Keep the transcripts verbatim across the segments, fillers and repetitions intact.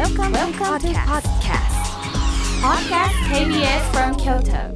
Welcome, Welcome to podcast. Podcast ケービーエス from Kyoto.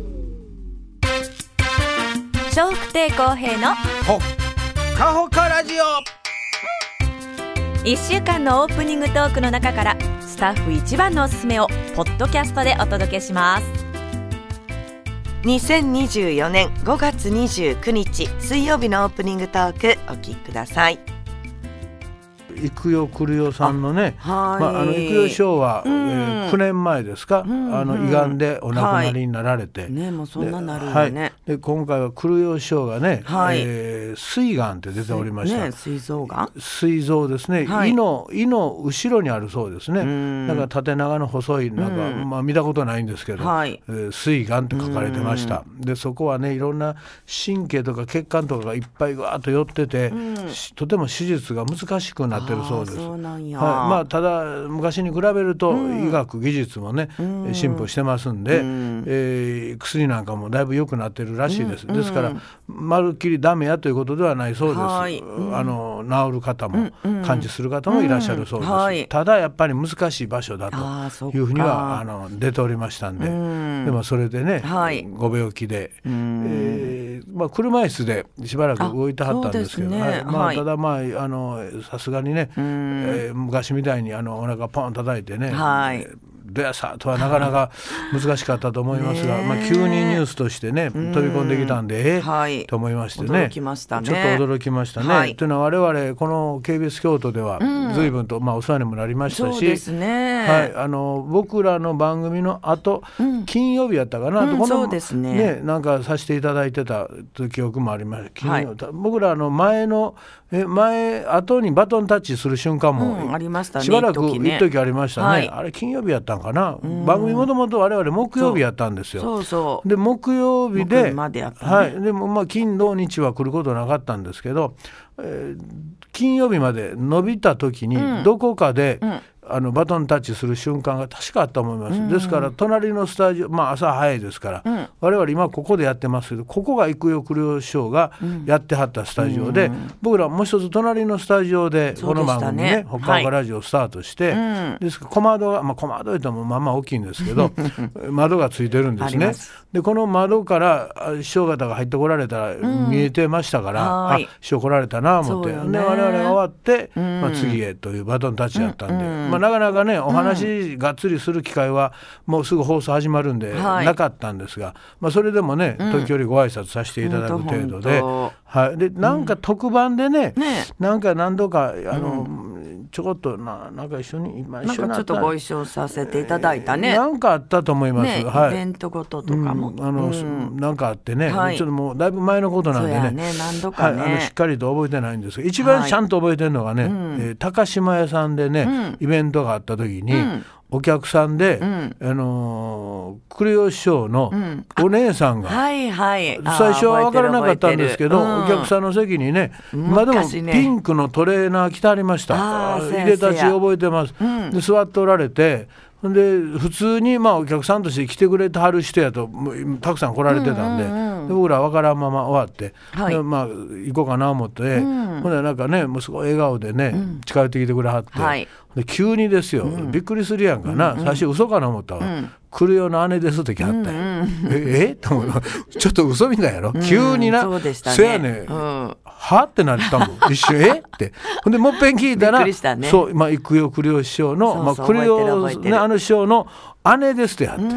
笑福亭公平のほっかほかラジオ。 いっしゅうかんのオープニングトークの中からスタッフ一番のおすすめをポッドキャストでお届けします。 にせんにじゅうよねんごがつにじゅうくにち水曜日のオープニングトークお聞きください。 いくよくるよさんのね、 あ、はい、 まあ、あのいくよ師匠は、 うんえー、きゅうねんまえですか、うん、あの胃がんでお亡くなりになられて、 はいね、もうそんななるよね、 はい、で今回はくるよ師匠がね、 はいえー、膵がんって出ておりました、 ね、膵臓がん膵臓ですね、はい、胃の胃の後ろにあるそうですね。なんか縦長の細いなんか、うんまあ、見たことないんですけど、はい、えー、膵がんって書かれてました。でそこはねいろんな神経とか血管とかがいっぱいわーっと寄ってて、うん、とても手術が難しくなってるそうです。はい、まあ、ただ昔に比べると医学技術もね、うん、進歩してますんで、うん、えー、薬なんかもだいぶ良くなってるらしいです、うん、ですからまるっきりダメやということではないそうです、はい、あの治る方も、うん、感知する方もいらっしゃるそうです、うんはい、ただやっぱり難しい場所だというふうにはあの出ておりましたんで、うん、でもそれでね、はい、ご病気で、うんえーまあ、車椅子でしばらく動いてはったんですけど、ねはいまあ、ただまああのさすがにね、うんえー、昔みたいにあのお腹ポン叩いてね、はい、どやさとはなかなか難しかったと思いますが、まあ、急にニュースとしてね飛び込んできたんで、えーはい、と思いましてね、 驚きましたね、 ちょっと驚きましたね、はい、というのは我々この ケービーエス 京都では随分と、まあ、お世話にもなりましたし、 そうですね、 はい、あの僕らの番組の後、うん、金曜日やったかな、うん、このそうですね、 ねなんかさせていただいてた記憶もあります。金曜、はい、僕らの前のえ前後にバトンタッチする瞬間も、うん、 ありましたね、 しばらく一時、 ね、 ありましたね、はい、あれ金曜日やったんかな、うん、番組もともと我々木曜日やったんですよ。 そうそうで木曜日で、 木までやったね、 はい、でもまあ金土日は来ることなかったんですけど、えー、金曜日まで伸びた時にどこかで、うんうんあのバトンタッチする瞬間が確かあったと思います、うん、ですから隣のスタジオ、まあ朝早いですから、うん、我々今ここでやってますけど、ここがいくよくるよ師匠がやってはったスタジオで、うん、僕らもう一つ隣のスタジオでこの番組ね、ねほっかほかラジオスタートして、はい、ですから小窓が、まあ、小窓言うともまあまあ大きいんですけど窓がついてるんですね。でこの窓から師匠方が入ってこられたら見えてましたから、うん、あ師匠来られたなと思って、で我々が終わって、うんまあ、次へというバトンタッチだったんで、うんまあ、なかなかねお話がっつりする機会はもうすぐ放送始まるんでなかったんですが、はいまあ、それでもね、うん、時折ご挨拶させていただく程度で、はい、でなんか特番でね、うん、ねなんか何度かあの、うん、ちょこっと な, なんか一緒に今一緒になったなんかちょっとご一緒させていただいたね、 えー、なんかあったと思います、 ねはい、イベントごととかも、 うんあのうん、なんかあってね、はい、ちょっともうだいぶ前のことなんでね, ね, 何度かね、 はい、あのしっかりと覚えてないんですが、一番ちゃんと覚えてるのがね、はいうんえー、高島屋さんでね、うん、イベントがあった時に、うんお客さんで、うんあのー、くるよ師匠のお姉さんが、うんはいはい、最初は分からなかったんですけど、うん、お客さんの席にね、今でもピンクのトレーナー着てありました。入れたち覚えてます、うん、で座っておられてで普通にまあお客さんとして来てくれてはる人やとたくさん来られてたんで、うんうんうん、で僕ら分からんまま終わって、はいでまあ、行こうかな思って、うん、ほんでなんかねもうすごい笑顔でね、うん、近寄ってきてくれはって、はい、で急にですよ、うん、びっくりするやんかな、うんうん、最初嘘かな思ったわ、うん来るよの姉ですって来はった、うんうん、ええと思うちょっと嘘みたいやろ、うん、急になそうでしたねせやね、うん、はってなったもん一瞬えってほんでもっぺん聞いたらびっくりしたねそうまあいくよくるよ師匠のそうそう、まあ、くるよ、ね、あの師匠の姉ですってやって、うん、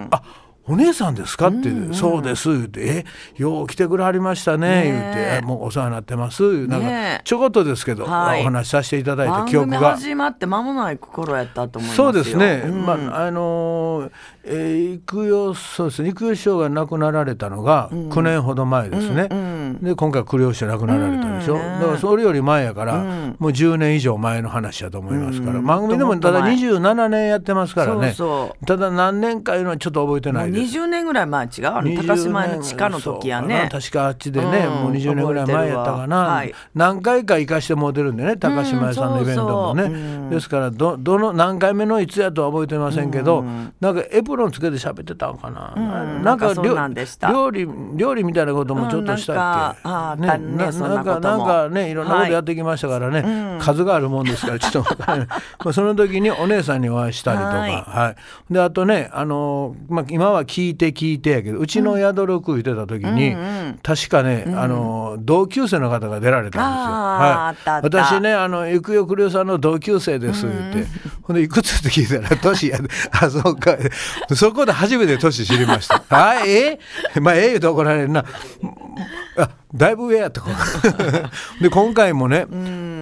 あお姉さんですかって、うんうん、そうです言ってえよう来てくれはりましたね言ってもうお世話になってますなんかちょこっとですけど、はい、お話しさせていただいた記憶が番組始まって間もない頃やったと思いますよ。 そうですね、うんまああのーえー、いくよそうですねいくよ師匠が亡くなられたのがきゅうねんほど前ですね、うんうん、で今回くるよ師匠亡くなられたでしょ、うんね、だからそれより前やから、うん、もうじゅうねん以上前の話だと思いますから、うん、番組でもただにじゅうななねんやってますからねそうそうただ何年かいうのはちょっと覚えてないですにじゅうねんぐらい前違うあの高島屋の地下の時やね。 確かあっちでね、うん、もうにじゅうねんぐらい前やったかな、はい、何回か行かしてもうてるんでね高島屋さんのイベントもね、うん、そうそう、ですからどどの何回目のいつやとは覚えてませんけど、うん、なんかエプロンつけて喋ってたのかな、うん、なんか料理料理みたいなこともちょっとしたっけ、うん、なんか、ね、ね、なんかなんかねいろんなことやってきましたからね、はい、数があるもんですからちょっとまあその時にお姉さんにお会いしたりとか、はいはい、であとねあの、まあ、今は聞いて聞いてやけどうちの宿六言ってた時に、うん、確かね、うん、あの同級生の方が出られたんですよ、はい、私ねあのゆくよくりょうさんの同級生ですって、うん、ほんでいくつって聞いたら年やであそうかそこで初めて年知りましたあええまあええ言うと怒られるなあだいぶ上やったで今回もね、うん、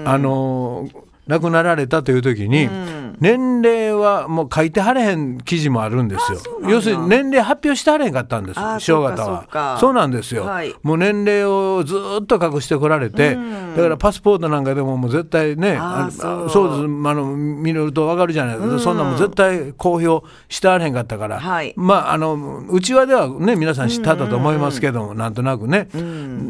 あの亡くなられたという時に、うん、年齢はもう書いてはれへん記事もあるんですよ。要するに年齢発表してはれへんかったんです師匠方は。 そう, そうなんですよ、はい、もう年齢をずっと隠してこられて、うん、だからパスポートなんかでももう絶対ねあそうそうですあの見ると分かるじゃないですか、うん、そんなもん絶対公表してはれへんかったから、はい、まああの内輪ではね皆さん知ってはったと思いますけども、うんうんうん、なんとなくね、うん、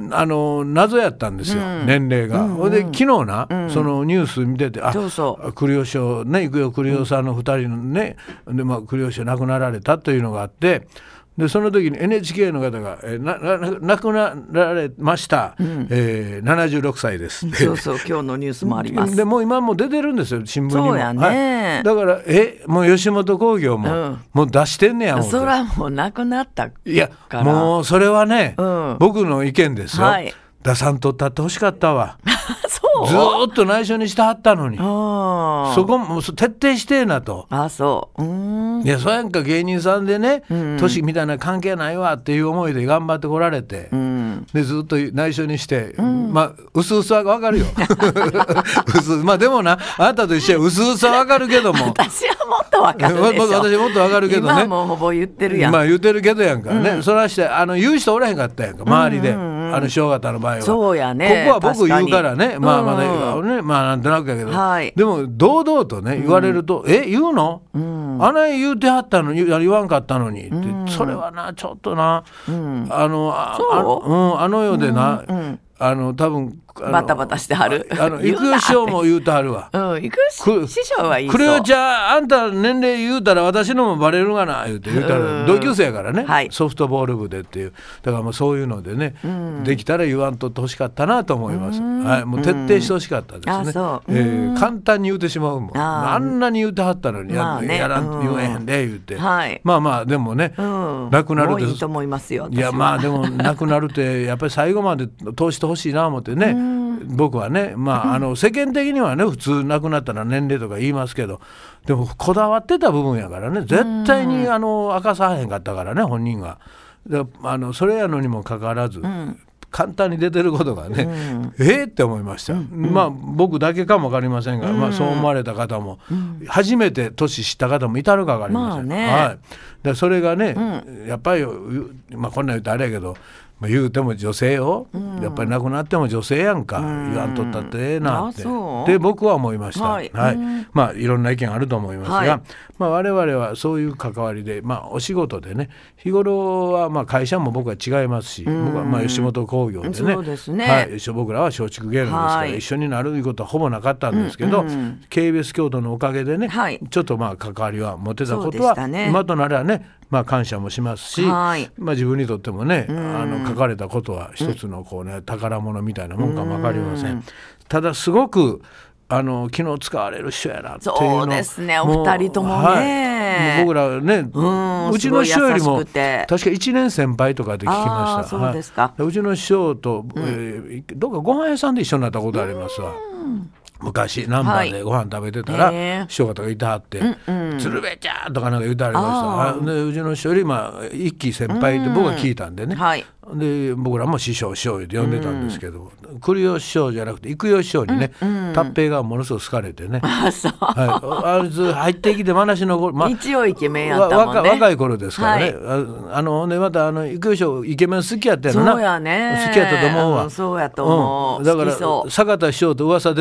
あの謎やったんですよ、うん、年齢が、うんうん、で昨日な、うん、そのニュース見ててあそうそう栗尾師匠ね幾代栗尾さんのふたりのね、うんでまあ、栗尾師匠亡くなられたというのがあってでその時に エヌエイチケー の方が、えー、なな亡くなられました、うんえー、ななじゅうろくさいですそうそう今日のニュースもありますでもう今もう出てるんですよ新聞にもそうやね、 はい、だからえもう吉本興業も、うん、もう出してんねやもんそれはもう亡くなったからいやもうそれはね、うん、僕の意見ですよ、はい出さんとったってほしかったわそうずーっと内緒にしてはったのにそこも徹底してえなとあそううーんいやそうやんか芸人さんでね、うん、年みたいな関係ないわっていう思いで頑張ってこられて、うん、でずっと内緒にして、うん、まあうすうすは分かるようすまあでもなあなたと一緒やうすうすは分かるけども私はもっと分かるでしょ私もっと分かるけどね今はもうほぼ言ってるやんまあ言ってるけどやんかね、うん、それはしてあの言う人おらへんかったやんか周りで、うんうんうん、あの師匠方の場合はそうやねここは僕言うからねまあまだねまあなんとなくやけど、はい、でも堂々とね言われると、うん、え言うの、うん、あない言うてはったのに言わんかったのにって、うん、それはなちょっとな、うん、あの あ, あ, うん、あの世でな、うんうんあの多分バタバタしてはるあの育代師匠も言うてはるわうん育代師匠はいいそうクレオちゃんあんた年齢言うたら私のもバレるがな言うて言うたら同級生やからね、はい、ソフトボール部でっていうだからもうそういうのでね、うん、できたら言わんとってほしかったなと思います、はい、もう徹底してほしかったですね、うんあそうえー、簡単に言うてしまうもん あ, あんなに言うてはったのに や,、まあね、やらん言えへんで言うて、はい、まあまあでもね、うん、亡くなるってもういいと思いますよいやまあでも亡くなるってやっぱり最後まで通してほしいな思ってね僕はね、まあ、あの世間的にはね普通亡くなったら年齢とか言いますけどでもこだわってた部分やからね絶対にあの明かさへんかったからね本人がであのそれやのにもかかわらず、うん、簡単に出てることがね、うん、えー、って思いました、うんうん、まあ僕だけかも分かりませんが、うんまあ、そう思われた方も、うん、初めて年知った方もいたるか分かりません、まあねはい、でそれがね、うん、やっぱり、まあ、こんなん言うとあれやけど言うても女性を、うん、やっぱり亡くなっても女性やんか、うん、言わんとったってええなってで僕は思いました、はいはいうん、まあいろんな意見あると思いますが、はいまあ、我々はそういう関わりで、まあ、お仕事でね日頃はまあ会社も僕は違いますし、うん、僕はまあ吉本興業でね、 そうですね、 はい、僕らは松竹芸能ですから、はい、一緒になるいうことはほぼなかったんですけど、うんうん、ケービーエス 京都のおかげでね、はい、ちょっとまあ関わりは持てたことは、ね、今となればねまあ、感謝もしますし、はいまあ、自分にとってもね、うん、あの書かれたことは一つのこう、ねうん、宝物みたいなもんかも分かりません、うん、ただすごくあの昨日使われる人やなっていうのそうですねお二人ともね、 はい、僕らね、うん、うちの師匠よりも確かいちねん先輩とかで聞きましたそうですか、 はい、うちの師匠と、うんえー、どっかご飯屋さんで一緒になったことありますわ、うん昔ナンバーでご飯食べてたら、はい、師匠方がいたはって、うんうん、鶴瓶ちゃんとかなんか言うてありましたでうちの師匠よりまあ一期先輩って僕は聞いたんでね、うんはい、で僕らも師匠師匠って呼んでたんですけど、うん、栗尾師匠じゃなくて幾代師匠にね、うんうん、達平がものすごく好かれてねあそう、 はい、あいつ入ってきて話の頃、まあ、 一応イケメンやったもんね若い頃ですからね、はい、あ, あのねまたあの幾代師匠イケメン好きやったやろなそうやね好きやったと思うわ、 うん、そうやと思う、 うん、だから坂田師匠と噂出た時に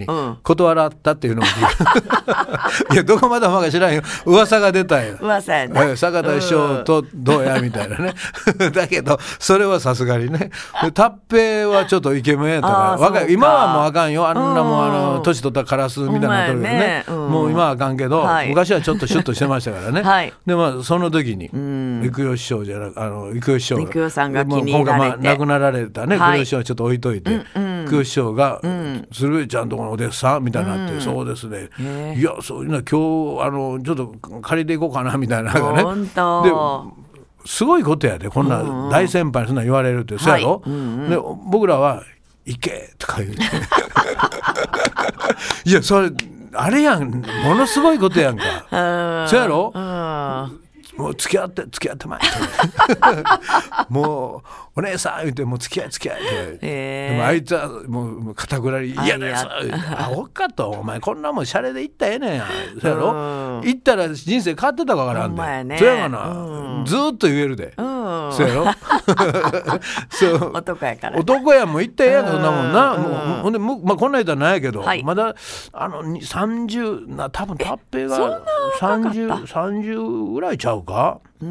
断らったっていうのもいやどこまでもか知らんよ、噂が出たよ、 噂やね、 坂田師匠とどうやみたいなねだけどそれはさすがにね、達平はちょっとイケメンやったから若い、今はもうあかんよ、あんなもうあの年取ったカラスみたいなところね、うん、もう今はあかんけど、はい、昔はちょっとシュッとしてましたからね、はい、でまあその時に育代師匠じゃなくあの育代師匠育代さんが気に入られて、 今回まあ亡くなられたね、はい、育代師匠はちょっと置いといて、うんうん、育代師匠が、うん、鶴瓶ちゃんとこのお弟子さんみたいになって、うん、そうですね、いやそういうのは今日あのちょっと借りていこうかなみたいなのがね、 本当ですごいことやで、こんな大先輩にそんな言われるって、そうやろ、はい、うんうん、で僕らは行けとか言ういやそれあれやん、ものすごいことやんかそうやろ、もう付き合って付き合ってまいもうお姉さん言ってもう付き合い付き合いって、えー、でもあいつはもう肩ぐらい嫌ですアホかと、お前こんなもんシャレで行ったらええねんや、そうやろ、行ったら人生変わってたかわからんで、ね、そうやがな、うん、ずーっと言えるで、うん、そうやろそう男やから、 男やもう行ったらええやんか、そんなもんな、うん、もうほんで、まあ、こんな人はないやけど、はい、まだあのさんじゅうな、多分達平がさんじゅう、さんじゅうぐらいちゃうか、 うん、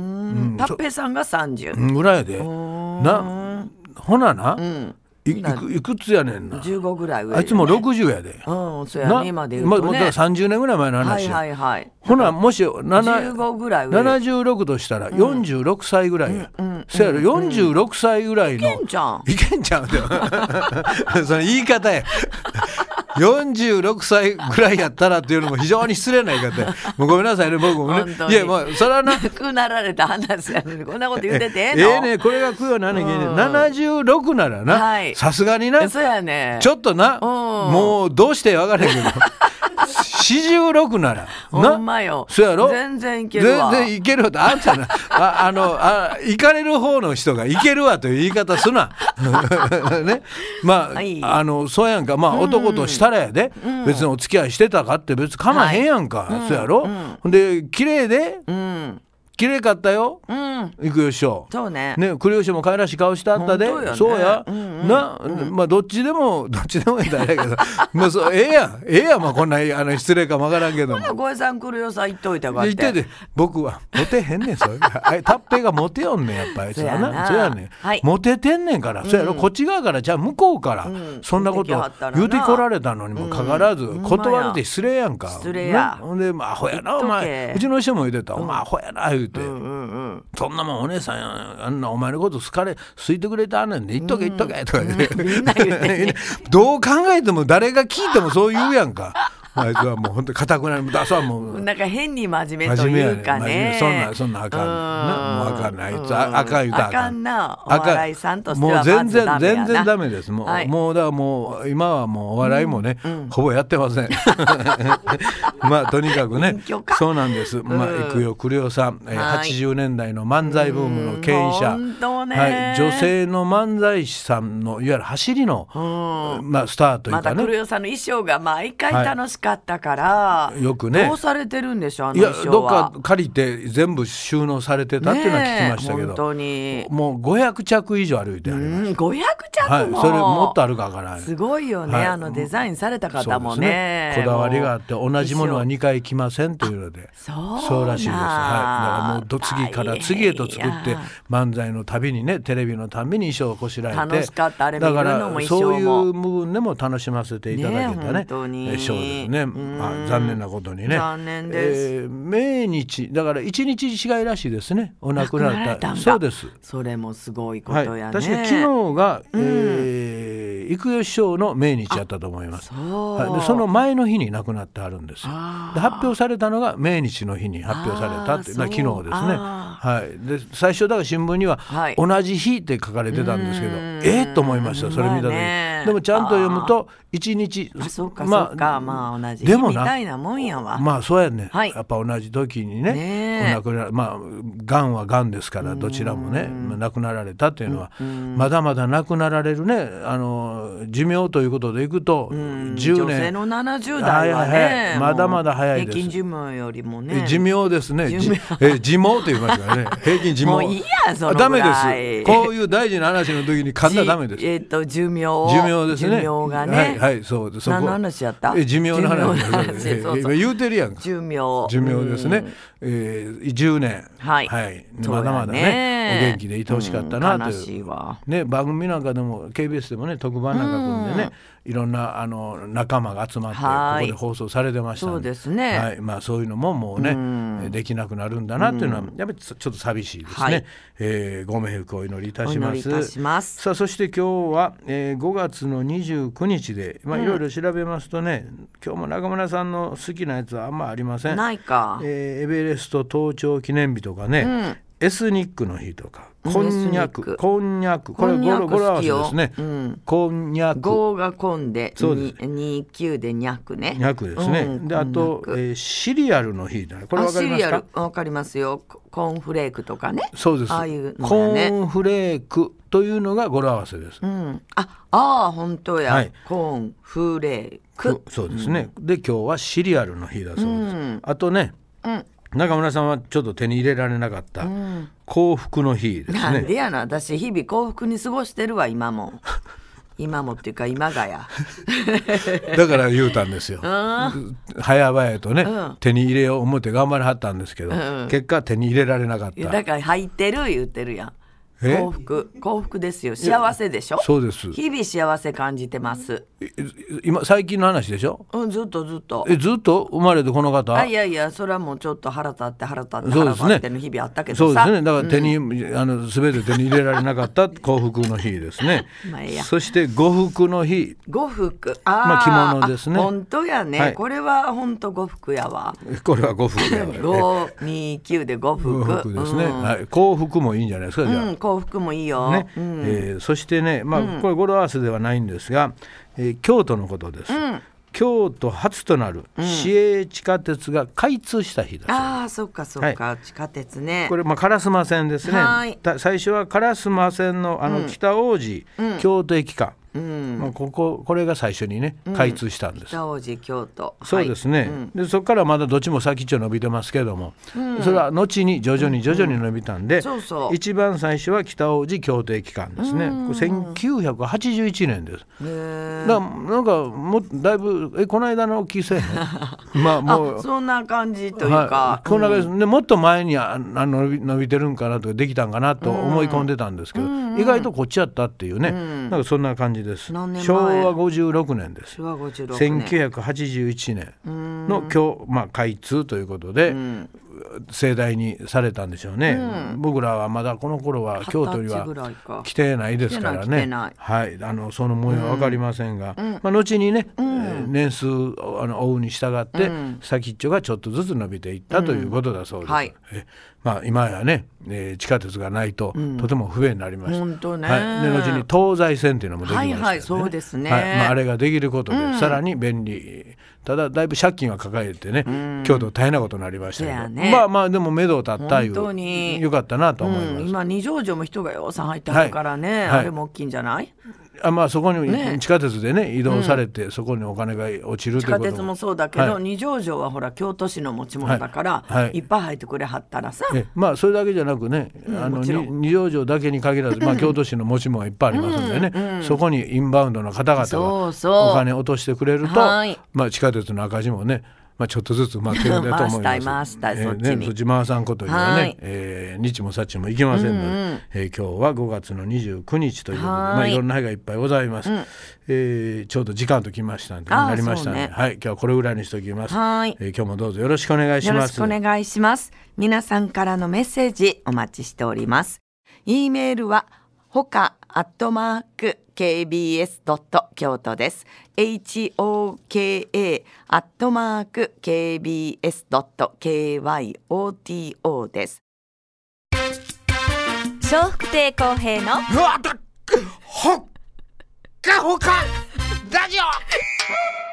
達平さんがさんじゅうぐらいでな、ほなな、うん、い, い, くいくつやねんな、 じゅうごぐらい上、ね、 あいつもろくじゅうやで、 うん、そうやね、今で言うとね、 ま、だからさんじゅうねんぐらい前の話、 はいはいはい、 ほなもしじゅうごぐらい上、 ななじゅうろくとしたらよんじゅうろくさいぐらいや、うんうん、そやろ、よんじゅうろくさいぐらいの、 いけんちゃんいけんちゃんその言い方やよんじゅうろくさいぐらいやったらっていうのも非常に失礼な言い方やもうごめんなさいね、僕もね、いやもうそれはなくなられた話やのにこんなこと言うててええの、ええね、これが供養ならなきゃいけない、ななじゅうろくならな、さすがにな、 そうやね、 ちょっとな、もうどうして分からへんけどよんじゅうろくならほんまよ、 そうやろ、 全然いけるわ、 全然いけるわって、あんたなああのあ行かれる方の人がいけるわという言い方すなね、まあ、はい、あのそうやんか、まあ男としたらやで、うん、別にお付き合いしてたかって別にかまへんやんか、はい、そうやろ、うん、で綺麗で、うん、綺麗かったよ、うん、育代師匠、 そうね、 ね、栗吉も可愛らしい顔してあったで、ね、そうや、うんうん、な、うん、まあどっちでもどっちでもいいんだけどまあそうええやんええやん、まあこんなあの失礼かもわからんけども、 ごえさん栗吉さん言っといたかって言ってて、僕はモテへんねんそれ達平がモテよんねん、やっぱりあいつはな、そうやねん、はい、モテてんねんから、うん、そうやろ、こっち側からじゃあ向こうから、うん、そんなこと言うてこられたのにもかかわらず、うん、断るって失礼やんか、 失礼や、 ほんで、まあ、アホやなお前、うちの人も言うてた、うん、お前アホやな言うて、うんうんうん、そんなもんお姉さんやあんなお前のこと好かれ好いてくれたあんねんで言っとけ言っとけとか言って、うん、みんな言って、ね、どう考えても誰が聞いてもそう言うやんかあいつはもう本当に固くなる、だそうもうなんか変に真面目というかね、 そんなそんなあかんな、もうあかんない、あいつあかん言うたらあかん、 あかんな、お笑いさんとしてはまずダメやな、もう全然全然ダメです、もう、 はい、 もうだからもう今はもうお笑いもね、うん、ほぼやってませんまあとにかくねそうなんです、まあ育代栗代さん、えーはい、はちじゅうねんだいの漫才ブームの牽引者、 ね、 はい、女性の漫才師さんのいわゆる走りの、まあ、スターというかね、 また栗代さんの衣装が毎回楽しかったから、はい、 よくねどうされてるんでしょう、あの衣装は。いやどっか借りて全部収納されてたっていうのは聞きましたけど、 本当にもうごひゃくちゃく以上歩いてあります。 ごひゃくちゃくも、 はい、それもっとあるかから、ね、 すごいよね、はい、あのデザインされた方も ね, ねこだわりがあって同じものはにかい着ませんというので、 そうそうらしいです、はい、だからもうど次から次へと作って漫才のたびにねテレビのたびに衣装をこしらえて、 楽しかった、あれ見るのも衣装も、だからそういう部分でも楽しませていただけたね、 ね本当にショーですね、まあ、残念なことにね、 残念です、 えー、命日だから一日違いらしいですね、お亡くなった、そうです、 それもすごいことやね、はい、 確かに昨日が、うんえー、育代師匠の命日やったと思います。そ, はい、でその前の日に亡くなってあるんですよ。で発表されたのが命日の日に発表されたっていうのは昨日ですね、はい、で最初だから新聞には、はい、同じ日って書かれてたんですけど、えー、と思いました、それ見た時に、まあ、でもちゃんと読むと一日、 あそうかそうか、まあ同じ日みたいなもんやわ。 まあそうやね、 はい、 やっぱ同じ時に ね, ねお亡くなまあがんはがんですからどちらもね亡くなられたというのは、まだまだ亡くなられるねあのの寿命ということでいくとじゅうねん、 女性のななじゅう代はね、はいはいはい、 まだまだ早いです。 平均寿命よりもね寿命ですね。寿命え寿命と言いますからね。平均寿命もういいやそのぐらい。 ダメです。こういう大事な話の時に噛んだらダメです。 えっ、ー、と寿命寿命ですね。 寿命がね、 はいはいそうです。 何の話やった？ え寿命の話です。 そうそう今言うてるやんか。 寿命寿命ですね。えー、じゅうねんはい、 はい、まだまだねお元気でいてほしかったなという、うん、悲しいわね。番組なんかでも ケービーエス でもね特番なんか組んでね、いろんなあの仲間が集まってここで放送されてましたんで、 そうですね、 はい、まあ、そういうのももうね、うん、できなくなるんだなっていうのはやっぱりちょっと寂しいですね、はい、えー、ご冥福をお祈りいたします。 お祈りいたします。 さあそして今日は、えー、ごがつのにじゅうくにちで、まあ、いろいろ調べますとね、うん、今日も中村さんの好きなやつはあんまありません。 ないか、 えー、エベレスト登頂記念日とかね、うん、エスニックの日とかこんにゃくこんにゃくこれ語呂合わせですね、うん、こんにゃくごがこんでにじゅうきゅうでにゃくねにゃくですね、うん、であと、えー、シリアルの日だね。これわかりますか？シリアルわかりますよ。コーンフレークとかね。 そうです。 ああいうのコーンフレークというのが語呂合わせです、 うん、ああ本当や、はい、コーンフレークそうですね、うん、で今日はシリアルの日だそうです、うん、あとね、うん中村さんはちょっと手に入れられなかった、うん、幸福の日ですね。 なんでやな、私日々幸福に過ごしてるわ今も今もっていうか今がやだから言うたんですよ早々とね、うん、手に入れよう思って頑張りはったんですけど、うん、結果手に入れられなかった。 だから入ってる言ってるやん。幸福幸福ですよ。幸せでしょ。 そうです。 日々幸せ感じてます。 今最近の話でしょ、 うん、ずっとずっとえずっと生まれてこの方。 あいやいやそれはもうちょっと腹立って腹立って腹立っての日々あったけどさ。 そうですね。だから手に、うん、あの全て手に入れられなかった幸福の日ですねまあいいや。そして呉服の日。 呉服あ、 まあ、着物ですね。 本当やね、はい、これは本当呉服やわ。 これは呉服やわごにきゅうで呉服呉服ですね、うんはい、幸福もいいんじゃないですか。じゃあ、うん、 幸福もいいよねうんえー、そしてね、まあ、これ語呂合わせではないんですが、えー、京都のことです、うん、京都初となる市営地下鉄が開通した日だそうです、うん、ああそっかそっか、はい、地下鉄ね。 これ、まあ、烏丸線ですね。はい最初は烏丸線の、あの北大路、うん、京都駅間うんまあ、こここれが最初にね開通したんです、うん、 北大路京都そうですね、はいうん、でそこからまだどっちも先っちょ伸びてますけども、うん、それは後に徐々に徐々に伸びたんで、うんうん、そうそう一番最初は北大路京都駅間ですね、うん、これせんきゅうひゃくはちじゅういちねんです。へだなんかもだいぶえこの間の規制まあもうそんな感じというか、 はい、こんな感じ、うんね、もっと前にああの伸び、伸びてるんかなとかできたんかなと思い込んでたんですけど、うん、意外とこっちやったっていうね、うん、なんかそんな感じです。昭和ごじゅうろくねんです。せんきゅうひゃくはちじゅういちねんの今日、まあ、開通ということで、うん、盛大にされたんでしょうね、うん、僕らはまだこの頃は京都には来てないですからね。はい、あのその模様は分かりませんが、うんまあ、後にね、うん、年数あの追うに従って、うん、先っちょがちょっとずつ伸びていったということだそうです、うんはいえまあ、今やね、えー、地下鉄がないと、うん、とても不便になりました。 本当ね、 はい、で後に東西線っていうのもできましたよね、 はいはい、そうですね、 はいまあ、あれができることで、うん、さらに便利。ただだいぶ借金は抱えてね、うん、京都大変なことになりましたけど、ね、まあまあでも目処を立ったいう本当によかったなと思います、うん、 今二条城も人がようさん入ってあるからね、はいはい、あれも大きいんじゃない？ あまあ、そこに地下鉄でね移動されて、うん、そこにお金が落ちるということも地下鉄もそうだけど、はい、二条城はほら京都市の持ち物だから、はいはい、いっぱい入ってくれはったらさえまあそれだけじゃなくね、うん、あの二条城だけに限らず、まあ、京都市の持ち物がいっぱいありますんでね、うんうん、そこにインバウンドの方々がお金を落としてくれるとまあ、地下鉄の赤字もねまあ、ちょっとずつ待ってるんだと思います。 回したい回したい、そっちに、 えーね、そっち回さんことにはね、はいえー、日もさっちもいけませんので、うんうんえー、今日はごがつのにじゅうくにちということで、まあ、いろんな日がいっぱいございます、うんえー、ちょうど時間ときましたんでなりましたので、ねはい、今日はこれぐらいにしておきます。はい、えー、今日もどうぞよろしくお願いします。 よろしくお願いします。皆さんからのメッセージお待ちしております。 E メールはほかアットマーク ケービーエス ドット 京都です。 エイチオーケーエー アットマーク ケービーエス ドット ケーワイオーティーオー です。 笑福亭公平のうわだほっかほかラジオ